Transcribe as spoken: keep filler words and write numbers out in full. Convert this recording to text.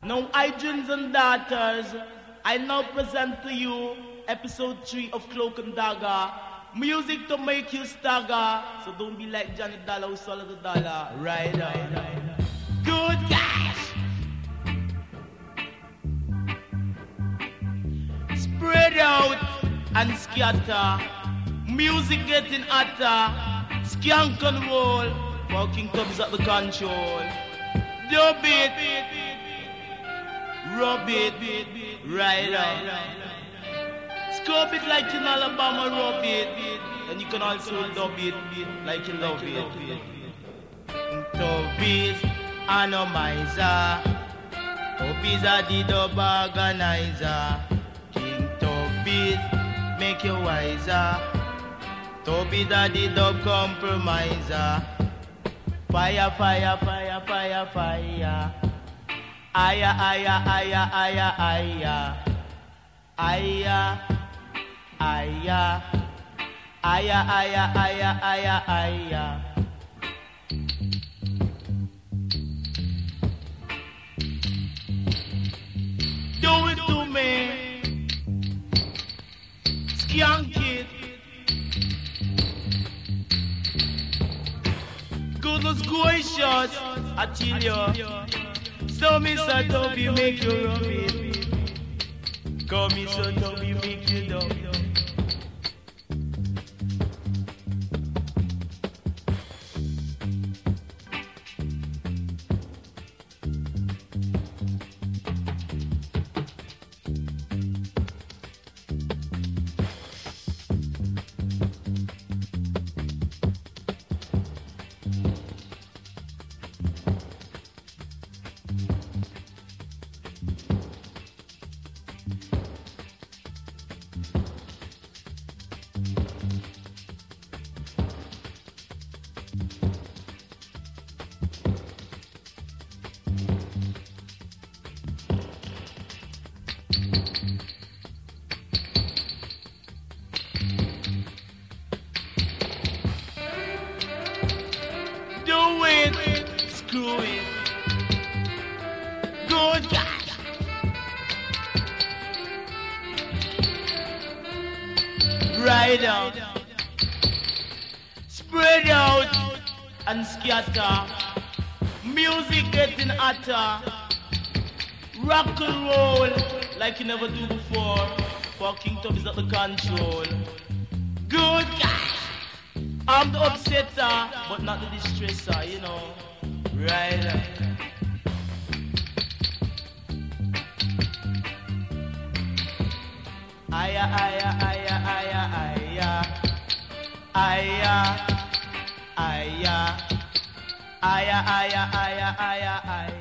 Now, hygiens and daughters, I now present to you episode three of Cloak and Dagger. Music to make you stagger. So don't be like Johnny Dollar who swallowed the dollar. Right on. Good cash. Spread out and scatter. Music getting hotter. Skank and roll. Fucking Cubs at the control. Dub it. Rub it. Right on. Scrub it like in Alabama, rub it. And you can also dub it like you love it. Tobies, anomizer. Tobies are the dub organizer. King Tobies, make you wiser. Tobies are the dub compromiser. Fire, fire, fire, fire, fire. Aya, aya, aya, aya, aya. Aya, aya, aya, aya, aya, aya, aya. Do it to me, skank it. Goodness gracious, I tell you. So Mister Toby make you rub it. Come Mister Toby make you dub. Do it, screw it. Good guy. Ride out, spread out and scatter. Music getting hotter. Rock and roll like you never do before. Fucking Top is at the control. Good guy. I'm the upsetter, but not the distresser, you know. Right. Aya, aya, aya, aya, aya. Aya, aya. Aya, aya, aya, aya, aya.